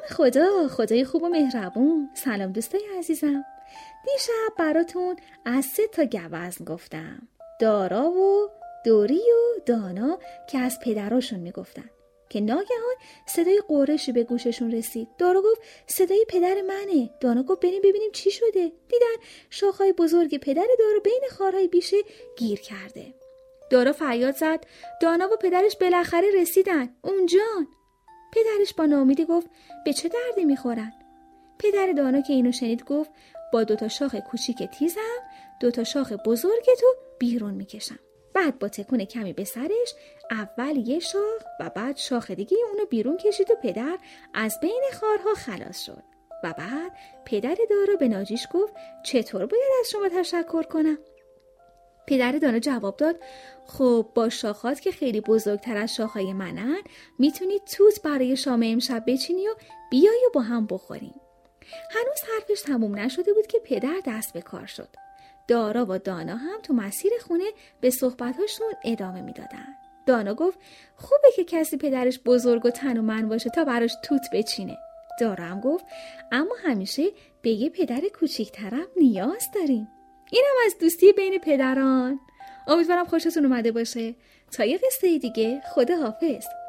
خدا، خدای خوب و مهربون. سلام دوستای عزیزم. دیشب براتون از 3 تا گوزن گفتم. دارا و دوری و دانا که از پدراشون میگفتن که ناگهان صدای قرشی به گوششون رسید. دارا گفت صدای پدر منه. دانا گفت بریم ببینیم چی شده. دیدن شاخهای بزرگ پدر دارا بین خارهای بیشه گیر کرده. دارا فریاد زد. دانا و پدرش بالاخره رسیدن. اونجان. پدرش با ناامیدی گفت به چه دردی میخورن؟ پدر دانا که اینو شنید گفت با 2 تا شاخ کوچیک تیزم 2 تا شاخ بزرگتو بیرون میکشم. بعد با تکون کمی به سرش اول یه شاخ و بعد شاخ دیگه اونو بیرون کشید و پدر از بین خارها خلاص شد. و بعد پدر دارا به ناجیش گفت چطور باید از شما تشکر کنم؟ پدر دانا جواب داد خب با شاخات که خیلی بزرگتر از شاخهای منن میتونی توت برای شام امشب بچینی و بیای و با هم بخوریم. هنوز حرفش تموم نشده بود که پدر دست به کار شد. دارا و دانا هم تو مسیر خونه به صحبتاشون ادامه میدادن. دانا گفت خوبه که کسی پدرش بزرگ و تنومند باشه تا براش توت بچینه. دارا هم گفت اما همیشه به یه پدر کوچیک‌ترم نیاز داریم. اینم از دوستی بین پدران. امیدوارم خوشتون اومده باشه. تا یه قصه دیگه، خدا حافظ.